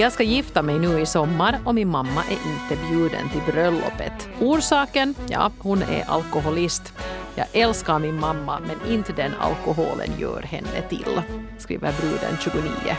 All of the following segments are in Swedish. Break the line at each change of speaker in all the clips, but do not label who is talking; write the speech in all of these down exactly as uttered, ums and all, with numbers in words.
Jag ska gifta mig nu i sommar och min mamma är inte bjuden till bröllopet. Orsaken? Ja, hon är alkoholist. Jag älskar min mamma men inte den alkoholen gör henne till, skriver bruden tjugonio.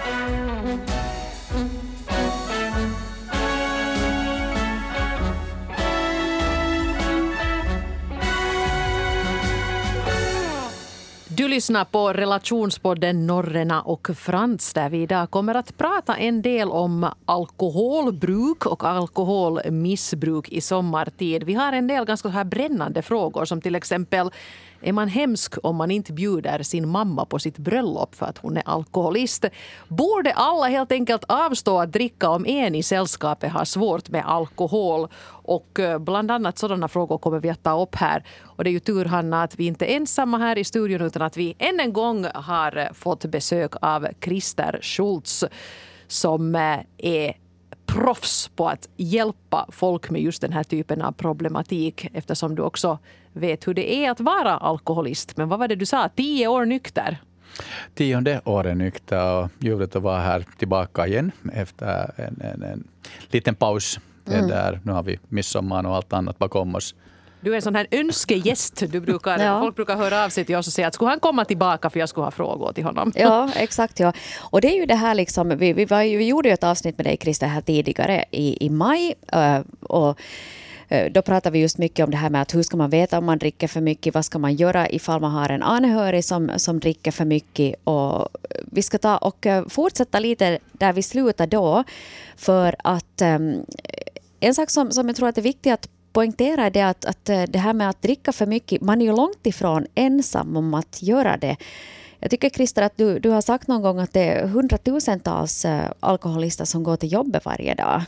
Du lyssnar på relationspodden Norrena och Frans där vi idag kommer att prata en del om alkoholbruk och alkoholmissbruk i sommartid. Vi har en del ganska här brännande frågor som till exempel: är man hemsk om man inte bjuder sin mamma på sitt bröllop för att hon är alkoholist? Borde alla helt enkelt avstå att dricka om en i sällskapet har svårt med alkohol? Och bland annat sådana frågor kommer vi att ta upp här. Och det är ju tur, Hanna, att vi inte är ensamma här i studion utan att vi än en gång har fått besök av Christer Schultz som är proffs på att hjälpa folk med just den här typen av problematik, eftersom du också vet hur det är att vara alkoholist. Men vad var det du sa? Tio år nykter?
Tionde året nykter och ljuvligt att vara här tillbaka igen efter en, en, en liten paus. Mm. Där, nu har vi midsommar och allt annat bakom oss.
Du är en sån här önskegäst. Du brukar, ja. Folk brukar höra av sig till oss och säga att skulle han komma tillbaka för jag skulle ha frågor till honom.
Ja, exakt. Ja. Och det är ju det här liksom, vi, vi, var, vi gjorde ju ett avsnitt med dig, Christer, här tidigare i, i maj. Uh, och uh, då pratade vi just mycket om det här med att hur ska man veta om man dricker för mycket, vad ska man göra ifall man har en anhörig som, som dricker för mycket. Och vi ska ta och uh, fortsätta lite där vi slutar då, för att um, en sak som, som jag tror att är viktigt att poängtera är det att, att det här med att dricka för mycket, man är ju långt ifrån ensam om att göra det. Jag tycker, Christer, att du, du har sagt någon gång att det är hundratusentals alkoholister som går till jobbet varje dag.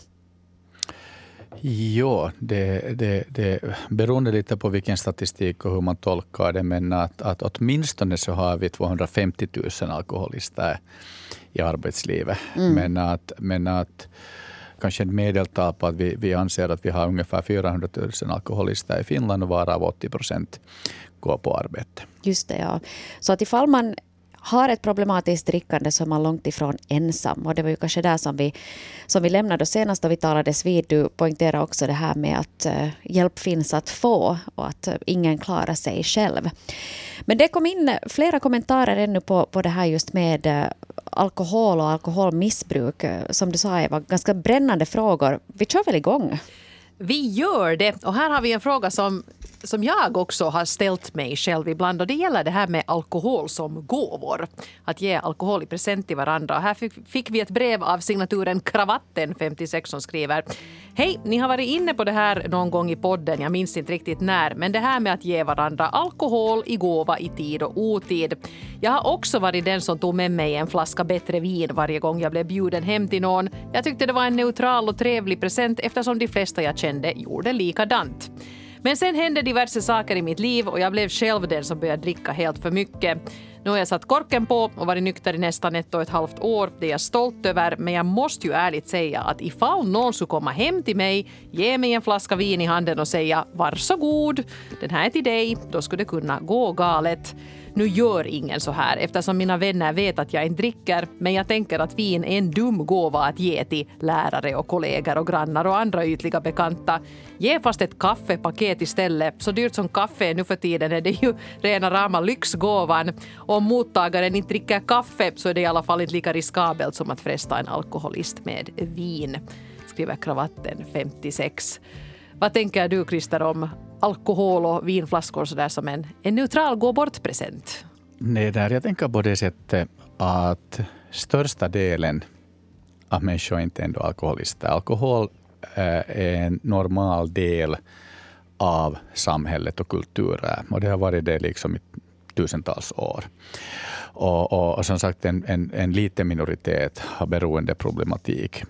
Ja, det, det, det beror lite på vilken statistik och hur man tolkar det, men att, att åtminstone så har vi tvåhundrafemtio tusen alkoholister i arbetslivet. Mm. Men att, men att kanske ett medeltal på att vi, vi anser att vi har ungefär fyrahundratusen alkoholister i Finland och varav åttio procent går på arbete.
Just det, ja. Så att ifall man har ett problematiskt drickande så är man långt ifrån ensam. Och det var ju kanske där som vi, som vi lämnade senast då vi talades vid. Du poängterar också det här med att uh, hjälp finns att få och att uh, ingen klarar sig själv. Men det kom in flera kommentarer ännu på, på det här just med uh, alkohol och alkoholmissbruk. Uh, som du sa, var ganska brännande frågor. Vi kör väl igång?
Vi gör det. Och här har vi en fråga som, som jag också har ställt mig själv ibland. Och det gäller det här med alkohol som gåvor. Att ge alkohol i present till varandra. Och här fick, fick vi ett brev av signaturen Kravatten femtiosex som skriver: hej, ni har varit inne på det här någon gång i podden. Jag minns inte riktigt när. Men det här med att ge varandra alkohol i gåva i tid och otid. Jag har också varit den som tog med mig en flaska bättre vin varje gång jag blev bjuden hem till någon. Jag tyckte det var en neutral och trevlig present eftersom de flesta jag kände gjorde likadant. Men sen hände diverse saker i mitt liv och jag blev själv den som började dricka helt för mycket. Nu har jag satt korken på och varit nykter i nästan ett och ett halvt år. Det är jag stolt över, men jag måste ju ärligt säga att ifall någon skulle komma hem till mig, ge mig en flaska vin i handen och säga varsågod, den här är till dig, då skulle det kunna gå galet. Nu gör ingen så här eftersom mina vänner vet att jag inte dricker, men jag tänker att vin är en dum gåva att ge till lärare och kollegor och grannar och andra ytliga bekanta. Ge fast ett kaffepaket istället. Så dyrt som kaffe nu för tiden är det ju rena rama lyxgåvan. Om mottagaren inte dricker kaffe så är det i alla fall inte lika riskabelt som att fresta en alkoholist med vin, skriver Kravatten femtiosex. Vad tänker du, Christer, om alkohol och vinflaskor så där som en, en neutral gå-bort-present?
Nej, där jag tänker på det sättet att största delen av människor inte ändå alkoholister. Alkohol är en normal del av samhället och kulturen. Och det har varit det liksom i tusentals år. Och, och, och som sagt, en, en, en liten minoritet har beroendeproblematik.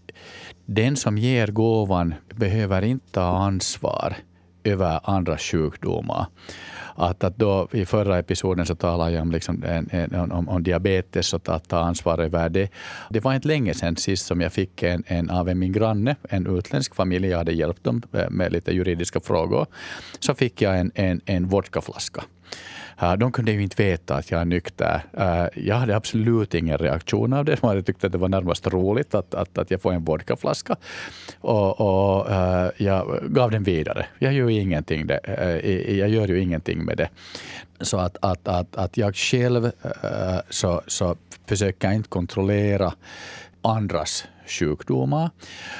Den som ger gåvan behöver inte ta ansvar över andra sjukdomar. Att, att då, i förra episoden så talade jag om, liksom en, en, om, om diabetes och att ta ansvar över det. Det var inte länge sedan sist som jag fick en, en av min granne, en utländsk familj. Jag hade hjälpt dem med lite juridiska frågor. Så fick jag en, en, en vodkaflaska. Uh, de kunde ju inte veta att jag är nykter. Uh, jag hade absolut ingen reaktion av det. De hade tyckt att det var närmast roligt att, att, att jag får en vodkaflaska. Och, och uh, jag gav den vidare. Jag gör ju ingenting, det. Uh, jag gör ju ingenting med det. Så att, att, att, att jag själv uh, så, så försöker jag inte kontrollera andras sjukdomar.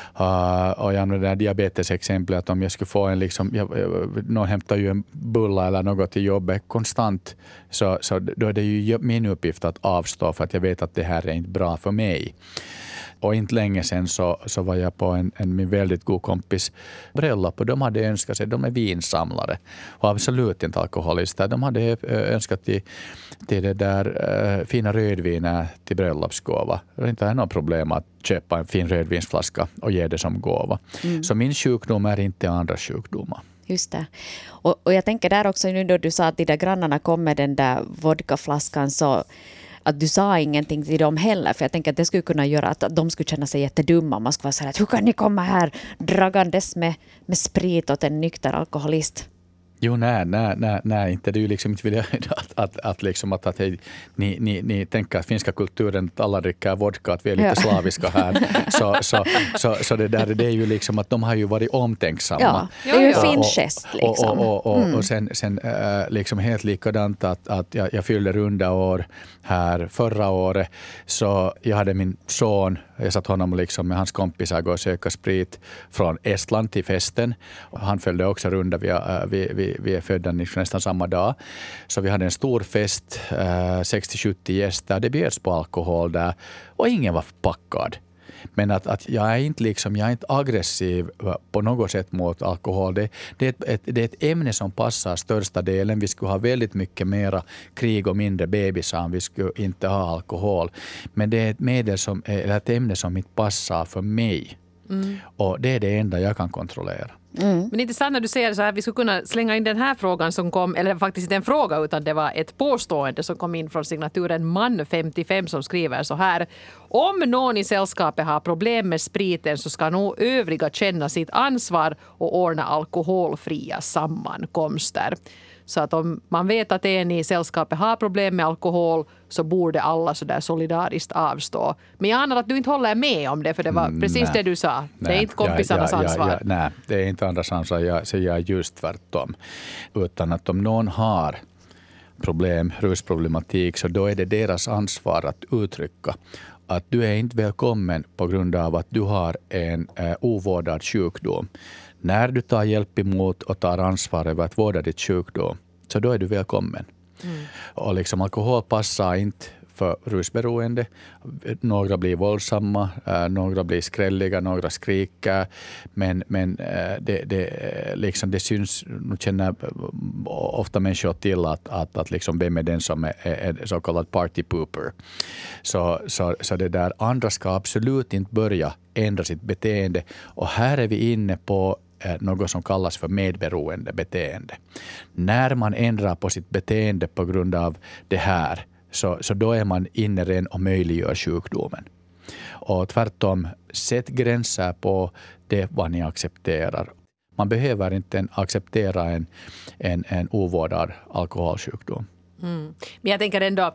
Uh, och jag använder diabetesexempel att om jag skulle få en liksom, jag, någon hämtar ju en bulla eller något till jobbet konstant, så, så då är det ju min uppgift att avstå för att jag vet att det här är inte bra för mig. Och inte länge sedan så, så var jag på en, en min väldigt god kompis bröllop och de hade önskat sig, de är vinsamlare och absolut inte alkoholister. De hade önskat till, till det där uh, fina rödviner till bröllopsgåva. Det är inte något problem att köpa en fin rödvinsflaska och ge det som gåva. Mm. Så min sjukdom är inte andra sjukdomar.
Just det. Och, och jag tänker där också nu då du sa att de där grannarna kom med den där vodkaflaskan, så att du sa ingenting till dem heller, för jag tänker att det skulle kunna göra att de skulle känna sig jättedumma. Man skulle vara så här att hur kan ni komma här dragandes med, med sprit åt en nykter alkoholist?
Jo, nej, nej, nej, nej, inte. Det är ju liksom inte vilja att, att, att, liksom att, att hej, ni, ni, ni tänker att finska kulturen, att alla dricker vodka, att vi är lite ja. slaviska här. Så, så, så, så det där, det är ju liksom att de har ju varit omtänksamma.
Ja, det är ju en fin gest liksom.
Och, och, och, och, mm. och sen, sen äh, liksom helt likadant att, att jag, jag fyllde runda år här förra året, så jag hade min son, jag satt honom liksom med hans kompisar gå och söka sprit från Estland till festen. Han följde också runda, vi, vi, vi, vi är födda nästan samma dag. Så vi hade en stor fest, sextio sjuttio gäster. Det bjöds på alkohol där och ingen var packad. Men att, att jag är inte liksom, jag är inte aggressiv på något sätt mot alkohol. Det, det, är ett, ett, det är ett ämne som passar största delen. Vi skulle ha väldigt mycket mera krig och mindre bebisar om vi skulle inte ha alkohol. Men det är ett medel som, eller ett ämne som inte passar för mig. Mm. Och det är det enda jag kan kontrollera.
Mm. Men intressant när du säger så här, vi skulle kunna slänga in den här frågan som kom, eller faktiskt inte en fråga utan det var ett påstående som kom in från signaturen man femtiofem som skriver så här: om någon i sällskapet har problem med spriten så ska nog övriga känna sitt ansvar och ordna alkoholfria sammankomster. Så att om man vet att en i sällskapet har problem med alkohol så borde alla så där solidariskt avstå. Men jag anar att du inte håller med om det, för det var precis mm, det du sa. Det
nej,
är inte kompisarnas
ja, ja,
ansvar.
Ja, ja, nej, det är inte andras ansvar. Jag säger just tvärtom. Utan att om någon har problem, rusproblematik, så då är det deras ansvar att uttrycka att du är inte välkommen på grund av att du har en eh, ovårdad sjukdom. När du tar hjälp emot och tar ansvar över att vårda ditt sjukdom, så då är du välkommen. Mm. Och liksom alkohol passar inte för rusberoende. Några blir våldsamma, några blir skrälliga, några skriker. Men, men det, det, liksom det syns, nu känner ofta människor till att, att, att liksom vem är den som är, är så kallad party pooper. Så, så, så det där andra ska absolut inte börja ändra sitt beteende. Och här är vi inne på något som kallas för medberoende beteende. När man ändrar på sitt beteende på grund av det här, så, så då är man inne redan och möjliggör sjukdomen. Och tvärtom, sätt gränser på det vad ni accepterar. Man behöver inte acceptera en, en, en ovårdad alkoholsjukdom.
Mm. Men jag tänker ändå,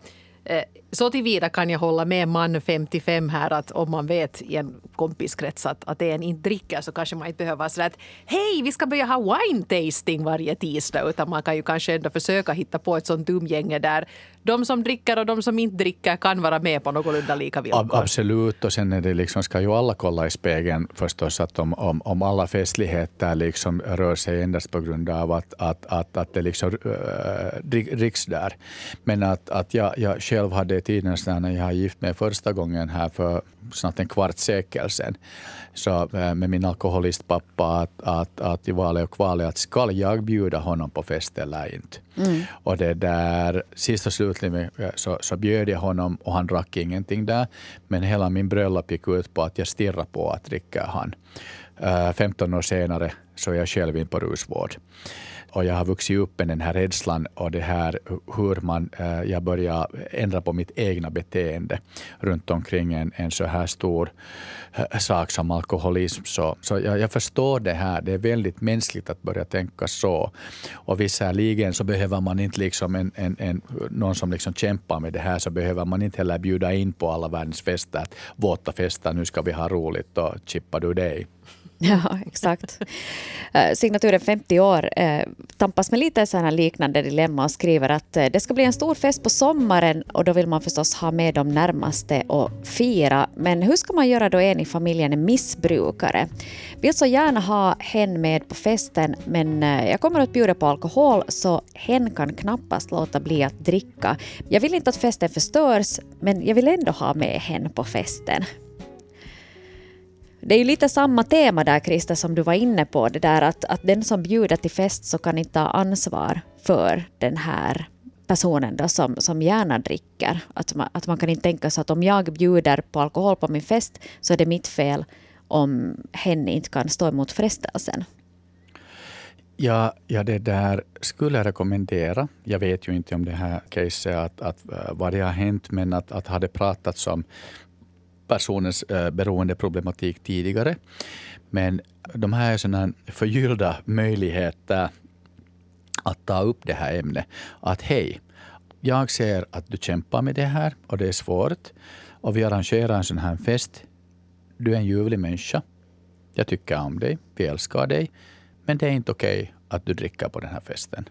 så tillvida kan jag hålla med man femtiofem här att om man vet i en kompiskrets att, att det är en inte dricker så kanske man inte behöver vara så att hej, vi ska börja ha wine tasting varje tisdag, utan man kan ju kanske ändå försöka hitta på ett sånt umgänge där de som dricker och de som inte dricker kan vara med på någorlunda lika villkor.
Absolut, och sen är det liksom, ska ju alla kolla i spegeln förstås att om, om, om alla festligheter liksom rör sig endast på grund av att, att, att, att det liksom äh, dricks där. Men att, att jag, jag själv hade tiden när jag gift mig första gången här för snart en kvart sekel sedan, så med min alkoholistpappa att, att, att i valet och kvalet att ska jag bjuda honom på fest eller inte. Mm. Och det där sista slutligen så, så bjöd jag honom och han drack ingenting där, men hela min bröllop gick ut på att jag stirrar på att dricka han. Uh, femton år senare så är jag själv in på rusvård. Och jag har vuxit upp med den här rädslan och det här hur man, eh, jag börjar ändra på mitt egna beteende runt omkring en, en så här stor eh, sak som alkoholism. Så, så jag, jag förstår det här. Det är väldigt mänskligt att börja tänka så. Och visserligen så behöver man inte liksom en, en, en, någon som liksom kämpar med det här, så behöver man inte heller bjuda in på alla världens fester. Att våta fester, nu ska vi ha roligt och chippar du dig.
Ja, exakt. Uh, Signaturen femtio år uh, tampas med lite sådana liknande dilemma och skriver att uh, det ska bli en stor fest på sommaren och då vill man förstås ha med de närmaste och fira. Men hur ska man göra då en i familjen är missbrukare? Vill så gärna ha hen med på festen, men uh, jag kommer att bjuda på alkohol så hen kan knappast låta bli att dricka. Jag vill inte att festen förstörs, men jag vill ändå ha med hen på festen. Det är ju lite samma tema där, Krista, som du var inne på. Det där att, att den som bjuder till fest så kan inte ta ansvar för den här personen då som, som gärna dricker. Att man, att man kan inte tänka sig att om jag bjuder på alkohol på min fest så är det mitt fel om hen inte kan stå emot frestelsen.
Ja, ja, det där skulle jag rekommendera. Jag vet ju inte om det här caset att, att vad det har hänt, men att, att hade pratats om personens eh, beroendeproblematik tidigare. Men de här är sådana förgyllda möjligheter att ta upp det här ämnet. Att hej, jag ser att du kämpar med det här och det är svårt. Och vi arrangerar en sån här fest. Du är en ljuvlig människa. Jag tycker om dig. Vi älskar dig. Men det är inte okej att du dricker på den här festen.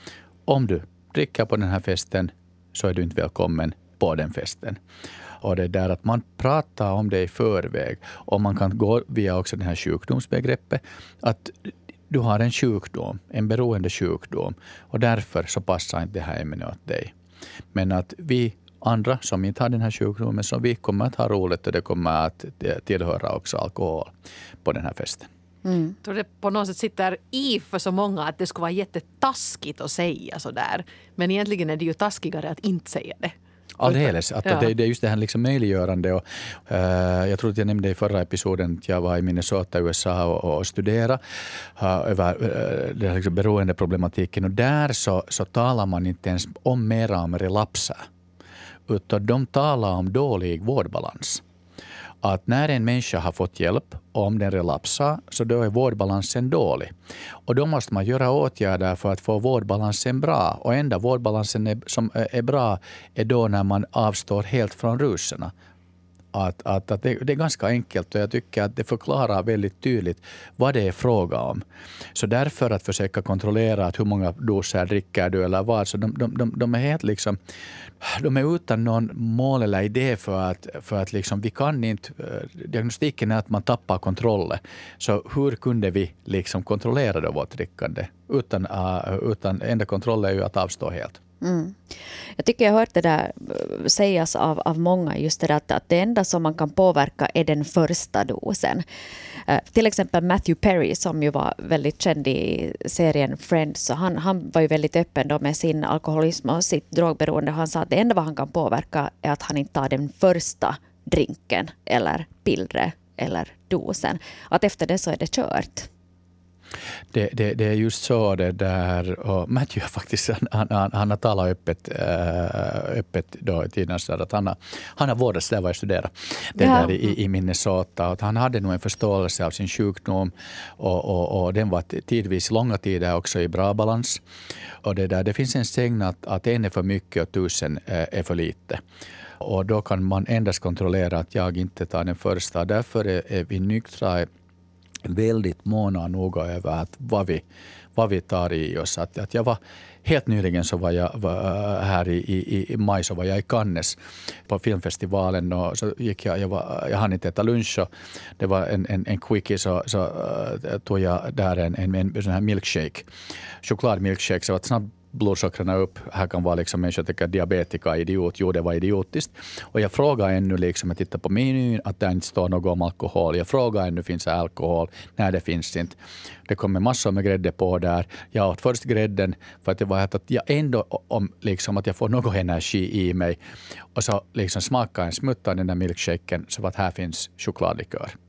Om du dricker på den här festen så är du inte välkommen på den festen. Och det är där att man pratar om det i förväg. Och man kan gå via också det här sjukdomsbegreppet. Att du har en sjukdom, en beroende sjukdom. Och därför så passar inte det här ämnet åt dig. Men att vi andra som inte har den här sjukdomen, så vi kommer att ha roligt och det kommer att tillhöra också alkohol på den här festen.
Mm. Jag tror det på något sätt sitter i för så många att det skulle vara jättetaskigt att säga sådär. Men egentligen är det ju taskigare att inte säga det.
Alldeles. Att ja. det, det är just det här liksom möjliggörande. Och, uh, jag tror att jag nämnde i förra episoden att jag var i Minnesota, U S A och, och studerade uh, över uh, det här liksom beroendeproblematiken. Och där så, så talar man inte ens om mera om relapser. Utan de talar om dålig vårdbalans. Att när en människa har fått hjälp om den relapsar, så då är vårdbalansen dålig. Och då måste man göra åtgärder för att få vårdbalansen bra. Och enda vårdbalansen är, som är bra är då när man avstår helt från ruserna. Att, att, att det, det är ganska enkelt och jag tycker att det förklarar väldigt tydligt vad det är fråga om. Så därför att försöka kontrollera att hur många doser dricker du eller vad, så de, de, de, de är helt liksom, de är utan någon mål eller idé för att, för att liksom, vi kan inte, diagnostiken är att man tappar kontrollen. Så hur kunde vi liksom kontrollera då vårt drickande? Utan, uh, utan enda kontroll är ju att avstå helt.
Mm. Jag tycker jag har hört det där sägas av, av många, just det att, att det enda som man kan påverka är den första dosen. Uh, till exempel Matthew Perry, som ju var väldigt känd i serien Friends, så han, han var ju väldigt öppen då med sin alkoholism och sitt drogberoende. Han sa att det enda vad han kan påverka är att han inte tar den första drinken eller pillret eller dosen. Att efter det så är det kört.
Det, det, det är just så det där, och Matthew faktiskt, han, han, han har talat öppet, äh, öppet då i tiden så att han har, han har vårdats där var jag studerade, det ja. där i, i Minnesota. Att han hade nog en förståelse av sin sjukdom och, och, och den var tidvis långa tider också i bra balans. Och det, där, det finns en sägn att, att en är för mycket och tusen är för lite. Och då kan man endast kontrollera att jag inte tar den första. Därför är, är vi nyktra väldigt måna noga över att vad vi, vad vi tar i oss. Att, att jag var, helt nyligen så var jag var här i, i, i maj så var jag i Cannes på filmfestivalen och så gick jag, jag, var, jag hann inte äta lunch och det var en, en, en quickie så, så uh, tog jag där en, en, en, en sån här milkshake, chokladmilkshake, så att snabbt blodsockrarna upp. Här kan vara liksom människor tycker diabetika, idiot. Jo, det var idiotiskt. Och jag frågar ännu, liksom, jag tittar på menyn, att det inte står något om alkohol. Jag frågar ännu, finns det alkohol? Nej, det finns inte. Det kommer massor med grädde på där. Jag åt först grädden för att det var att jag ändå, om, liksom, att jag får någon energi i mig. Och så liksom smakar en smutta den där milkshaken så att här finns chokladlikör.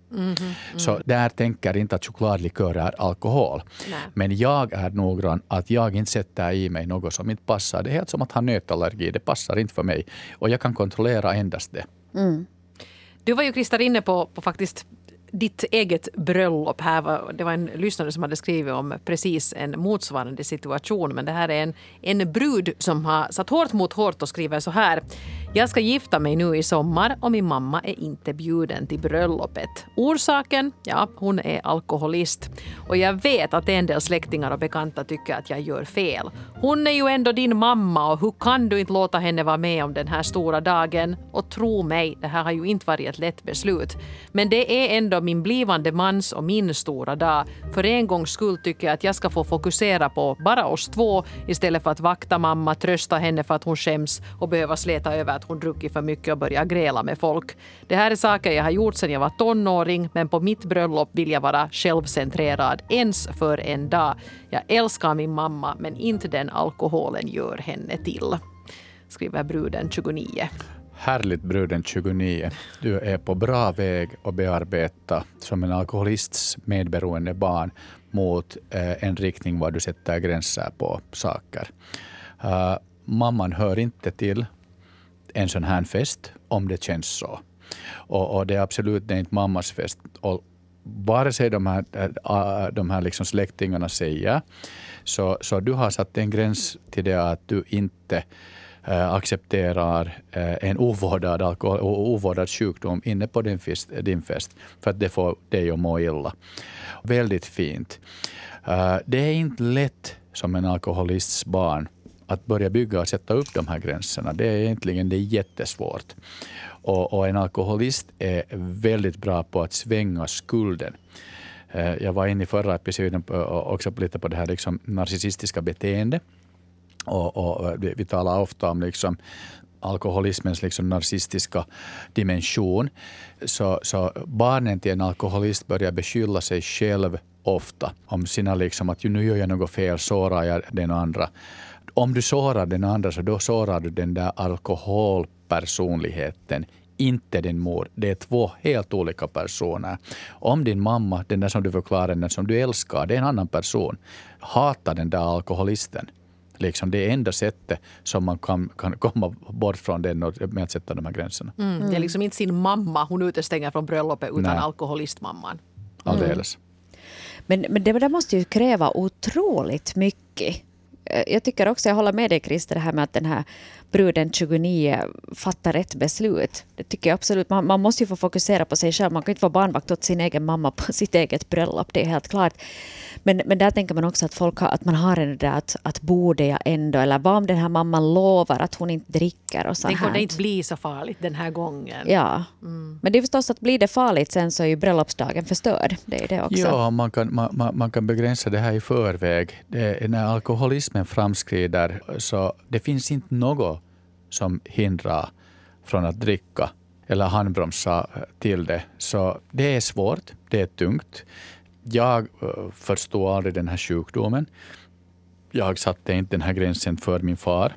Mm, mm. Så där tänker inte att chokladlikör är alkohol.
Nej.
Men jag är noggrann att jag inte sätter i mig något som inte passar. Det är helt som att ha nötallergi. Det passar inte för mig. Och jag kan kontrollera endast det.
Mm.
Du var ju, Christer, inne på, på faktiskt ditt eget bröllop här. Var, det var en lyssnare som hade skrivit om precis en motsvarande situation. Men det här är en, en brud som har satt hårt mot hårt och skriver så här. Jag ska gifta mig nu i sommar och min mamma är inte bjuden till bröllopet. Orsaken? Ja, hon är alkoholist. Och jag vet att en del släktingar och bekanta tycker att jag gör fel. Hon är ju ändå din mamma och hur kan du inte låta henne vara med om den här stora dagen? Och tro mig, det här har ju inte varit ett lätt beslut. Men det är ändå min blivande mans och min stora dag. För en gångs skull tycker jag att jag ska få fokusera på bara oss två istället för att vakta mamma, trösta henne för att hon skäms och behöva sleta över att hon druckit för mycket och börjar gräla med folk. Det här är saker jag har gjort sedan jag var tonåring, men på mitt bröllop vill jag vara självcentrerad ens för en dag. Jag älskar min mamma, men inte den alkoholen gör henne till. Skriver bruden tjugonio.
Härligt, bruden tjugonio. Du är på bra väg att bearbeta som en alkoholists medberoende barn mot eh, en riktning var du sätter gränser på saker. Uh, mamman hör inte till en sån här fest om det känns så. Och, och det är absolut det är inte mammas fest. Och bara sig de här, äh, de här liksom släktingarna säger så, så du har satt en gräns till det att du inte äh, accepterar äh, en ovårdad, alkohol, ovårdad sjukdom inne på din fest, din fest för att det får dig att må illa. Väldigt fint. Äh, det är inte lätt som en alkoholists barn att börja bygga och sätta upp de här gränserna. Det är egentligen det är jättesvårt. Och, och en alkoholist är väldigt bra på att svänga skulden. Jag var inne i förra episoden också lite på det här liksom narcissistiska beteendet. Och, och vi, vi talar ofta om liksom alkoholismens liksom narcissistiska dimension. Så, så barnen till en alkoholist börjar beskylla sig själv ofta om sina liksom att nu gör jag något fel, sårar jag den andra. Om du sårar den andra så då sårar du den där alkoholpersonligheten, inte din mor. Det är två helt olika personer. Om din mamma, den där som du förklarar, den som du älskar, det är en annan person. Hatar den där alkoholisten. Liksom det är enda sättet som man kan, kan komma bort från den med att sätta de här gränserna.
Mm. Det är liksom inte sin mamma hon utestänger från bröllopet utan
Nej.
alkoholistmamman.
Alldeles.
Mm. Men, men det där måste ju kräva otroligt mycket. Jag tycker också, jag håller med dig Christer, det här med att den här bruden tjugonio fattar rätt beslut. Det tycker jag absolut. Man, man måste ju få fokusera på sig själv. Man kan inte vara barnvakt åt sin egen mamma på sitt eget bröllop, det är helt klart. Men, men där tänker man också att, folk har, att man har en där att, att borde jag ändå, eller vad om den här mamman lovar att hon inte dricker och så här.
Tänk om det inte blir så farligt den här gången.
Ja,
mm.
men det är förstås att blir det farligt sen så är ju bröllopsdagen förstörd. Det är det också.
Ja, man kan, man, man kan begränsa det här i förväg. Det, när alkoholismen framskrider så det finns inte något som hindrar från att dricka eller handbromsa till det. Så det är svårt, det är tungt. Jag förstår aldrig den här sjukdomen. Jag satte inte den här gränsen för min far.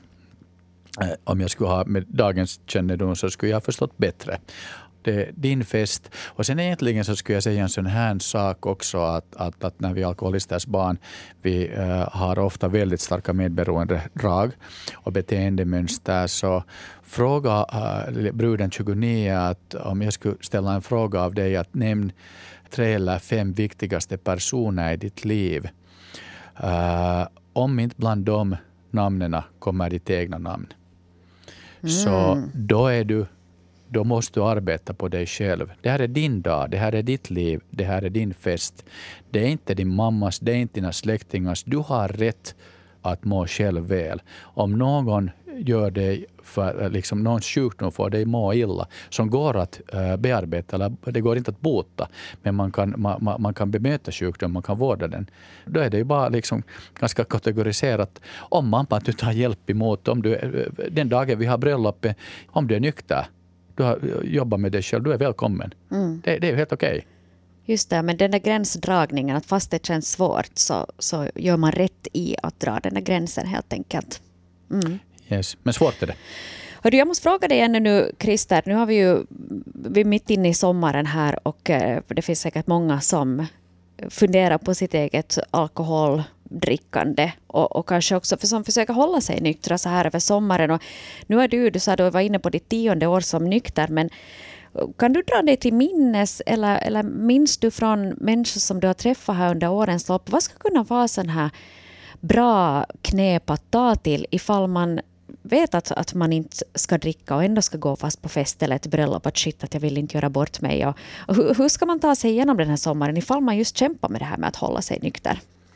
Om jag skulle ha med dagens kännedom så skulle jag ha förstått bättre. Det är din fest. Och sen egentligen så skulle jag säga en sån här sak också att, att, att när vi alkoholisters barn vi uh, har ofta väldigt starka medberoende drag och beteendemönster så fråga uh, bruden tjugonio att om jag skulle ställa en fråga av dig att nämn tre eller fem viktigaste personer i ditt liv. Uh, om inte bland de namnen kommer ditt egna namn. Mm. Så då är du Då måste du arbeta på dig själv. Det här är din dag, det här är ditt liv, det här är din fest. Det är inte din mammas, det är inte dina släktingars. Du har rätt att må själv väl. Om någon gör dig, för, liksom någon sjukdom får dig må illa, som går att uh, bearbeta, eller det går inte att bota, men man kan, man, man kan bemöta sjukdom, man kan vårda den. Då är det ju bara liksom ganska kategoriserat. Om man bara du tar hjälp emot, om du, den dagen vi har bröllopet, om du är nykter, du har jobbat med dig själv, du är välkommen. Mm. Det, det är helt okej. Okay.
Just det, men den där gränsdragningen, att fast det känns svårt så, så gör man rätt i att dra den där gränsen helt enkelt. Mm.
Yes. Men svårt är det.
Hörru, jag måste fråga dig ännu nu, Christer. Nu har vi ju vi är mitt inne i sommaren här och det finns säkert många som funderar på sitt eget alkoholdrickande och, och kanske också för som försöker hålla sig nyktra så här över sommaren. Och nu är du, du sa du var inne på ditt tionde år som nykter, men kan du dra dig till minnes eller, eller minns du från människor som du har träffat här under årens lopp? Vad ska kunna vara sån här bra knep att ta till ifall man vet att, att man inte ska dricka och ändå ska gå fast på fest eller ett bröllop att shit att jag vill inte göra bort mig. Och, och hur, hur ska man ta sig igenom den här sommaren ifall man just kämpar med det här med att hålla sig nykter?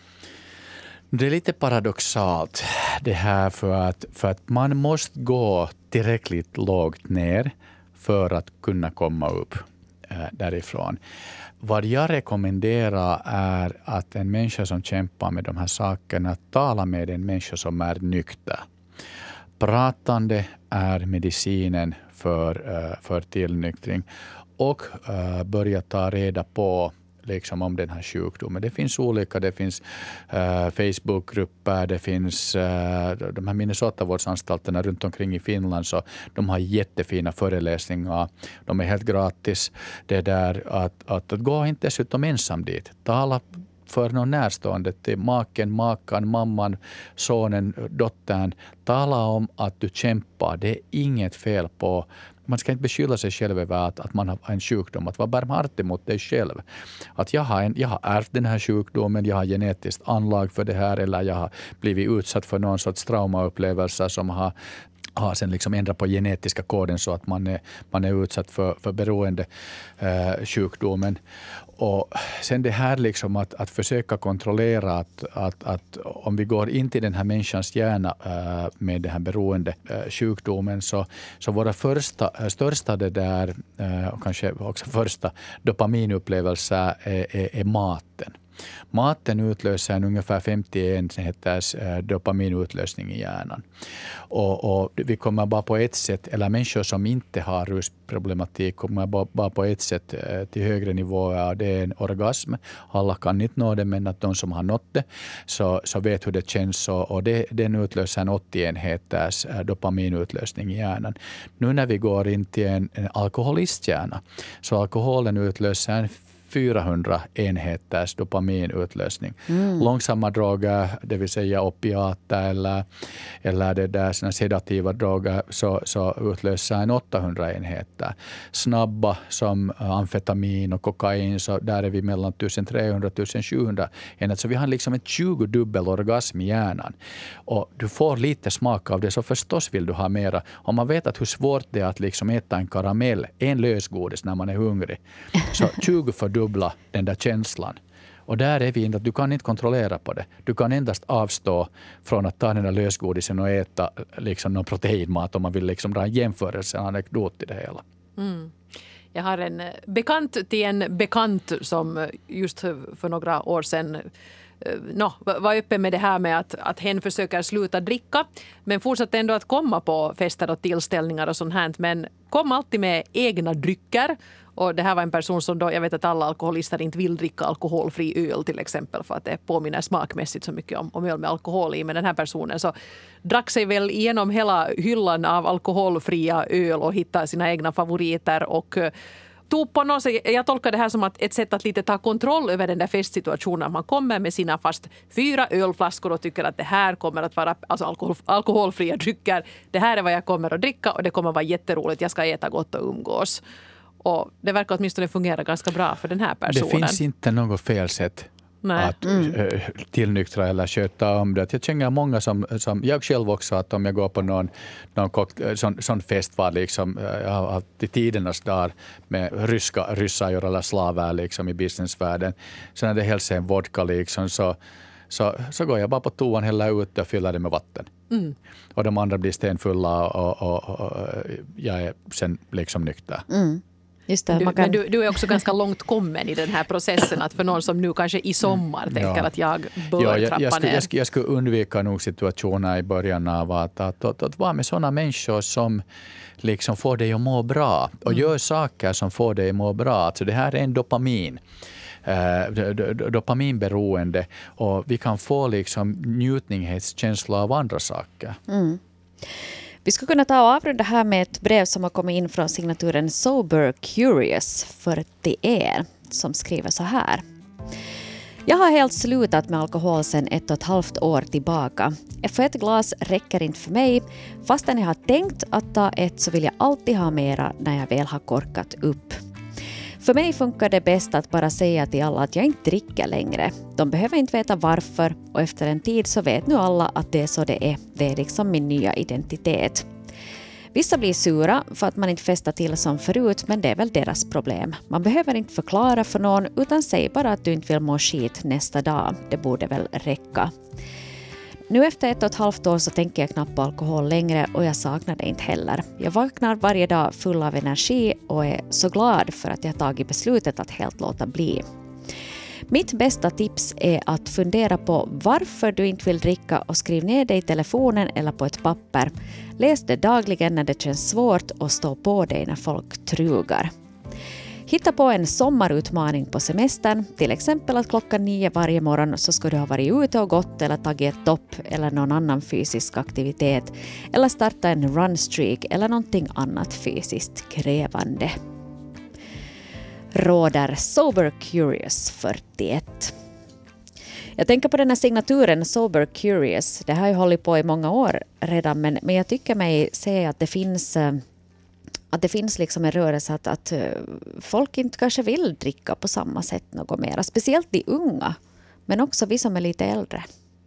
Det är lite paradoxalt det här för att, för att man måste gå tillräckligt lågt ner för att kunna komma upp äh, därifrån. Vad jag rekommenderar är att en människa som kämpar med de här sakerna talar med en människa som är nykter. Pratande är medicinen för, för tillnyktring och uh, börja ta reda på liksom om den här sjukdomen. Det finns olika, det finns uh, Facebookgrupper, det finns uh, de här Minnesota-vårdsanstalterna runt omkring i Finland, så de har jättefina föreläsningar. De är helt gratis. Det där att, att, att gå inte dessutom ensam dit. Tala för någon närstående, till maken, makan, mamman, sonen, dottern. Tala om att du kämpar. Det är inget fel på. Man ska inte beskylla sig själv över att, att man har en sjukdom. Att vara barmhärtig mot dig själv. Att jag har, en, jag har ärvt den här sjukdomen, jag har genetiskt anlag för det här, eller jag har blivit utsatt för någon sorts traumaupplevelser som har har sen liksom ändrat på genetiska koden så att man är, man är utsatt för, för beroende eh, sjukdomen. Och sen det här liksom att, att försöka kontrollera att, att, att om vi går in till den här människans hjärna äh, med den här beroende äh, sjukdomen, så, så våra första, äh, största det där, äh, och kanske också första dopaminupplevelser är, är, är maten. Maten utlöser en ungefär femtio enheters eh, dopaminutlösning i hjärnan. Och, och vi kommer bara på ett sätt, eller människor som inte har rusproblematik kommer bara, bara på ett sätt eh, till högre nivåer. Det är en orgasm. Alla kan inte nå det, men att de som har nått det så, så vet hur det känns. Och, och det, den utlöser en åttio enheters eh, dopaminutlösning i hjärnan. Nu när vi går in till en, en alkoholisthjärna, så alkoholen utlöser en fyrahundra enheters dopaminutlösning. Mm. Långsamma droger, det vill säga opiater eller, eller det där, såna sedativa droger, så, så utlöser en åttahundra enheter. Snabba som amfetamin och kokain, så där är vi mellan trehundra till sjuhundra enheter. Så vi har liksom en tjugo-dubbel orgasm i hjärnan. Och du får lite smak av det, så förstås vill du ha mera. Om man vet att hur svårt det är att liksom äta en karamell, en lösgodis när man är hungrig, så tjugo för dubbla den där känslan. Och där är vi inte, att du kan inte kontrollera på det. Du kan endast avstå från att ta den där lösgodisen och äta liksom någon proteinmat om man vill liksom dra en jämförelse, en anekdot i det hela.
Mm. Jag har en bekant till en bekant som just för några år sedan no, var uppe med det här med att, att hen försöker sluta dricka, men fortsatte ändå att komma på fester och tillställningar och sånt här, men kom alltid med egna drycker. Och det här var en person som då, jag vet att alla alkoholister inte vill dricka alkoholfri öl till exempel, för att det påminner smakmässigt så mycket om, om öl med alkohol i. Men den här personen så drack sig väl igenom hela hyllan av alkoholfria öl och hittade sina egna favoriter och tog på något, jag tolkar det här som att ett sätt att lite ta kontroll över den där festsituationen. Man kommer med sina fast fyra ölflaskor och tycker att det här kommer att vara alltså alkohol, alkoholfria drycker. Det här är vad jag kommer att dricka och det kommer att vara jätteroligt. Jag ska äta gott och umgås. Och det verkar åtminstone fungera ganska bra för den här personen.
Det finns inte något fel sätt
Nej.
att mm. tillnyktra eller köta om det. Jag känner många som, som jag själv också, att om jag går på någon, någon kokt, sån, sån fest var liksom, jag har haft i tidernas dagar med ryska, ryssar eller slaver liksom i businessvärlden. Så när det hälls en vodka liksom, så, så, så går jag bara på toan, häller ut och fyller det med vatten. Mm. Och de andra blir stenfulla och, och, och, och jag är sen liksom nykter. Mm.
Just det,
du,
man kan...
Men du, du är också ganska långt kommen i den här processen, att för någon som nu kanske i sommar mm. tänker ja. att jag bör ja, jag, trappa
jag skulle,
ner.
Jag skulle, jag skulle undvika nog situationer i början av att, att, att, att vara med sådana människor som liksom får dig att må bra och mm. gör saker som får dig att må bra. Alltså det här är en dopamin. Uh, dopaminberoende och vi kan få liksom njutningskänsla av andra saker. Mm.
Vi skulle kunna ta och avrunda här med ett brev som har kommit in från signaturen Sober Curious fyrtioett som skriver så här. Jag har helt slutat med alkohol sedan ett och ett halvt år tillbaka. För ett glas räcker inte för mig. Fastän jag har tänkt att ta ett så vill jag alltid ha mera när jag väl har korkat upp. För mig funkar det bäst att bara säga till alla att jag inte dricker längre. De behöver inte veta varför och efter en tid så vet nu alla att det är så det är. Det är liksom min nya identitet. Vissa blir sura för att man inte festar till som förut, men det är väl deras problem. Man behöver inte förklara för någon utan säg bara att du inte vill må skit nästa dag. Det borde väl räcka. Nu efter ett och ett halvt år så tänker jag knappt på alkohol längre och jag saknar det inte heller. Jag vaknar varje dag full av energi och är så glad för att jag tagit beslutet att helt låta bli. Mitt bästa tips är att fundera på varför du inte vill dricka och skriv ner det i telefonen eller på ett papper. Läs det dagligen när det känns svårt och stå på dig när folk trugar. Hitta på en sommarutmaning på semestern, till exempel att klockan nio varje morgon så ska du ha varit ute och gått eller tagit ett dopp eller någon annan fysisk aktivitet eller starta en runstreak eller någonting annat fysiskt krävande. Råder Sober Curious fyrtioett. Jag tänker på den här signaturen Sober Curious. Det har ju hållit på i många år redan, men, men jag tycker mig se att det finns, att det finns liksom en rörelse att, att folk inte kanske vill dricka på samma sätt något mer. Speciellt de unga, men också vi som är lite äldre.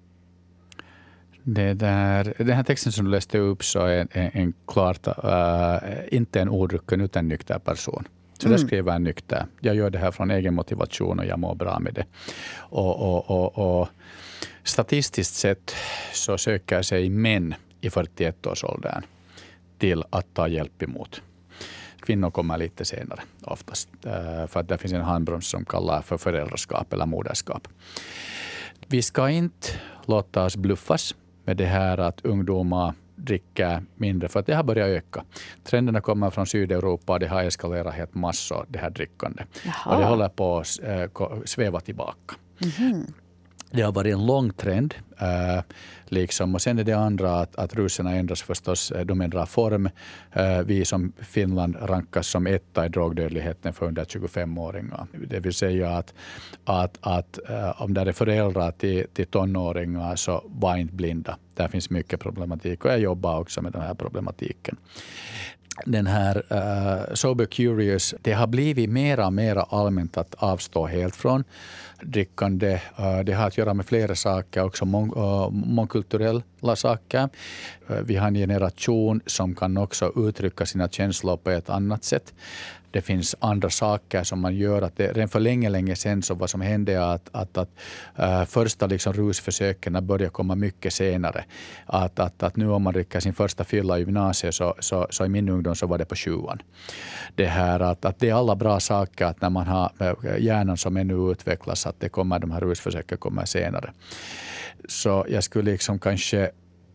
Det där, den här texten som du läste upp så är en, en klart uh, inte en odrucken utan en nykter person. Så mm. där skriver jag nykter. Jag gör det här från egen motivation och jag mår bra med det. Och, och, och, och statistiskt sett så söker sig män i fyrtioett-årsåldern till att ta hjälp emot. Kvinnor kommer lite senare oftast. För att det finns en handbroms som kallar för föräldraskap eller moderskap. Vi ska inte låta oss bluffas med det här att ungdomar dricker mindre, för att det har börjat öka. Trenderna kommer från Sydeuropa och det har eskalerat helt massor, det här drickande. Jaha. Och det håller på att äh, sväva tillbaka. Mm-hmm. Det har varit en lång trend. Äh, liksom. Och sen är det andra att, att ruserna ändras förstås. De ändrar form. Äh, vi som Finland rankas som etta i drogdödligheten för under tjugofem-åringar. Det vill säga att, att, att äh, om det är föräldrar till, till tonåringar så var inte blinda. Där finns mycket problematik och jag jobbar också med den här problematiken. Den här uh, Sober Curious, det har blivit mera och mera allmänt att avstå helt från drickande. Uh, det har att göra med flera saker, också mång, uh, mångkulturella saker. Uh, vi har en generation som kan också uttrycka sina känslor på ett annat sätt. Det finns andra saker som man gör. Att det, redan för länge, länge sedan så vad som hände är att, att, att uh, första liksom rusförsöken börjar komma mycket senare. Att, att, att nu om man dricker sin första fylla i gymnasiet så, så, så i min ungdom så var det på tjugoan. Det här att, att det är alla bra saker att när man har hjärnan som ännu utvecklas att det kommer, de här rusförsöken kommer senare. Så jag skulle liksom kanske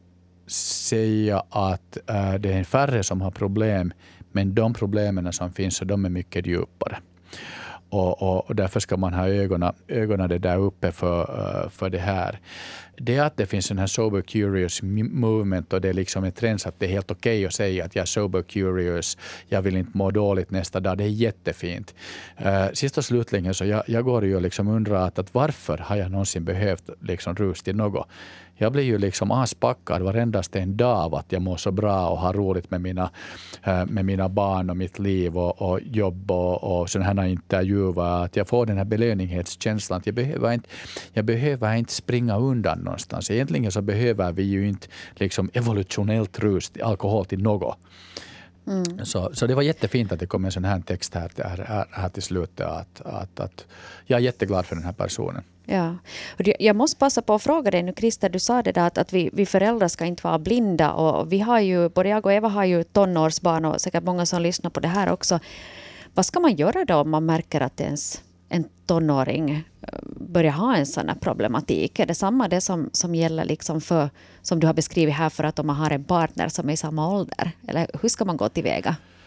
säga att uh, det är färre som har problem. Men de problemen som finns så de är mycket djupare. Och, och, och därför ska man ha ögonen, ögonen det där uppe för, för det här. Det är att det finns en här sober curious movement och det är liksom en trend att det är helt okej okay att säga att jag är sober curious, jag vill inte må dåligt nästa dag. Det är jättefint. Uh, sist och slutligen så jag, jag går ju liksom undrar att, att varför har jag någonsin behövt liksom rus till något? Jag blir ju liksom aspackad varendast en dag av att jag mår så bra och har roligt med mina, med mina barn och mitt liv och, och jobb och, och sådana här intervjuer. Att jag får den här belöningskänslan. Att jag, behöver inte, jag behöver inte springa undan någonstans. Egentligen så behöver vi ju inte liksom evolutionellt rus, alkohol till något. Mm. Så, så det var jättefint att det kom en sån här text här, här, här till slutet. Att, att, att jag är jätteglad för den här personen.
Ja, och jag måste passa på att fråga dig nu, Christer, du sa det där att, att vi, vi föräldrar ska inte vara blinda och vi har ju, både jag och Eva har ju tonårsbarn och säkert många som lyssnar på det här också. Vad ska man göra då om man märker att ens en tonåring börjar ha en sån här problematik? Är det samma det som, som gäller liksom för, som du har beskrivit här för att om man har en partner som är i samma ålder? Eller hur ska man gå tillväga?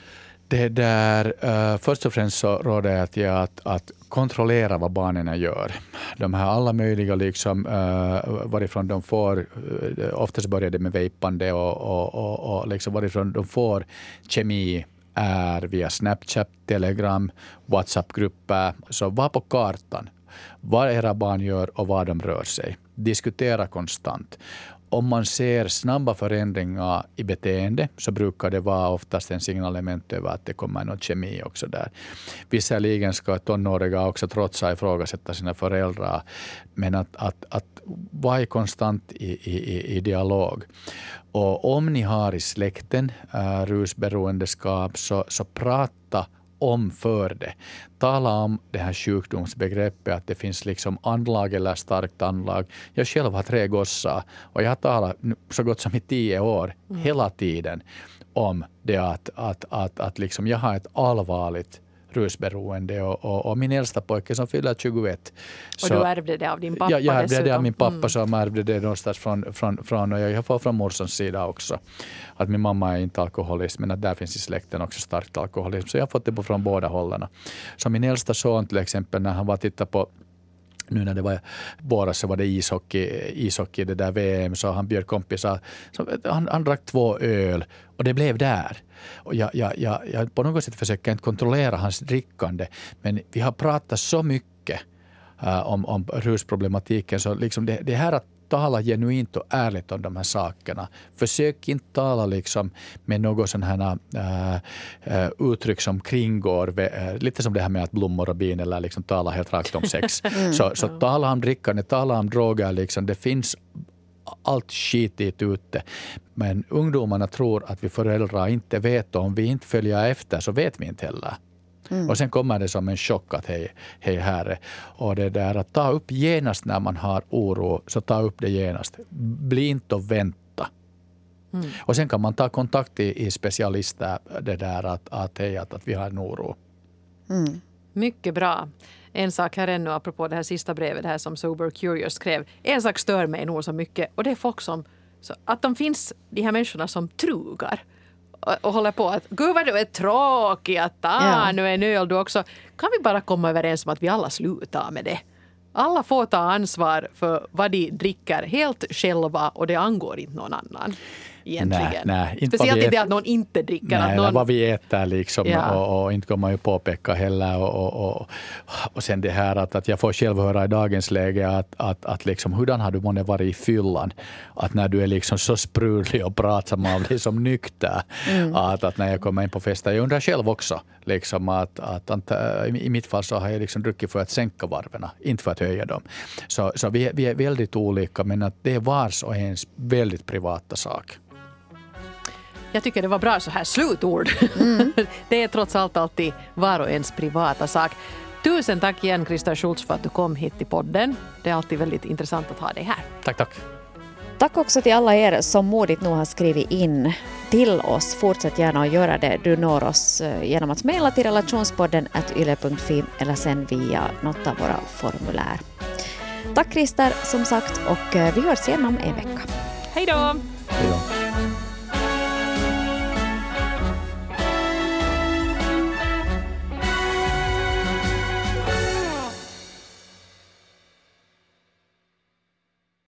Det där, uh, först och främst så råder jag till att, att kontrollera vad barnen gör. De här alla möjliga, liksom, uh, varifrån de får, uh, oftast börjar det med vejpande och, och, och, och liksom varifrån de får kemi är via Snapchat, Telegram, WhatsApp-grupper. Så var på kartan vad era barn gör och vad de rör sig. Diskutera konstant. Om man ser snabba förändringar i beteende så brukar det vara oftast en signalement över att det kommer något kemi också där. Visserligen ska tonåriga också trotsa ifrågasätta sina föräldrar, men att, att, att vara konstant i, i, i dialog. Och om ni har i släkten äh, rusberoendeskap så, så prata om för det. Tala om det här sjukdomsbegreppet, att det finns liksom anlag eller starkt anlag. Jag själv har tre gossar och jag har talat så gott som i tio år mm. hela tiden om det att, att, att, att liksom jag har ett allvarligt rusberoende och, och, och min äldsta pojke som fyller tjugoett.
Och du ärvde det av din pappa?
Jag, jag ärvde
dessutom.
det av min pappa
mm.
som ärvde det någonstans från, från, från och jag får från morsans sida också. Att min mamma är inte alkoholist, men att där finns i släkten också starkt alkoholism. Så jag har fått det på från båda hållen. Så min äldsta son till exempel, när han var titta på nu när det var våras så var det ishockey, ishockey det där V M, så han bjöd kompisar. Så han, han drack två öl och det blev där. Och jag, jag, jag, jag på något sätt försöker inte kontrollera hans drickande, men vi har pratat så mycket uh, om, om rusproblematiken, så liksom det, det här att tala genuint och ärligt om de här sakerna. Försök inte tala liksom med något sån här uh, uttryck som kringgår, uh, lite som det här med att blommor och bin, eller liksom tala helt rakt om sex. mm. så, så tala om drickande, tala om droger, liksom. Det finns allt skitigt ute. Men ungdomarna tror att vi föräldrar inte vet, och om vi inte följer efter så vet vi inte heller. Mm. Och sen kommer det som en chock att hej, hej herre. Och det där att ta upp genast när man har oro, så ta upp det genast. Bli inte och vänta. Mm. Och sen kan man ta kontakt i, i specialister, det där att, att, hej, att, att vi har en oro.
Mm. Mycket bra. En sak här ännu apropå det här sista brevet här som Sober Curious skrev. En sak stör mig nog så mycket, och det är folk som, så att de finns, de här människorna som trugar. Och håller på att, gud vad du är tråkig, att ta ja. nu en öl du också. Kan vi bara komma överens om att vi alla slutar med det? Alla får ta ansvar för vad de dricker helt själva, och det angår inte någon annan. Egentligen. Nej, nej, inte speciellt inte att någon inte dricker.
Nej,
att någon...
vad vi äter liksom,
ja.
och, och inte kommer man ju påpeka heller. Och, och, och, och sen det här att, att jag får själv höra i dagens läge att, att, att liksom, hurdan har du månne varit i fyllan? Att när du är liksom så sprudlig och pratsam av dig som nykter. Mm. Att, att när jag kommer in på fester, jag undrar själv också. Liksom att, att, att, i mitt fall så har jag liksom druckit för att sänka varven, inte för att höja dem. Så, så vi, vi är väldigt olika, men att det är vars och ens väldigt privata sak.
Jag tycker det var bra så här slutord. Mm. Det är trots allt alltid var och ens privata sak. Tusen tack igen, Krista Schultz, för att du kom hit till podden. Det är alltid väldigt intressant att ha dig här.
Tack, tack.
Tack också till alla er som modigt nu har skrivit in till oss. Fortsätt gärna att göra det. Du når oss genom att mejla till relationspodden at yle punkt fi eller sen via något av våra formulär. Tack Krista, som sagt, och vi hörs igen om en vecka.
Hej då!
Hej då.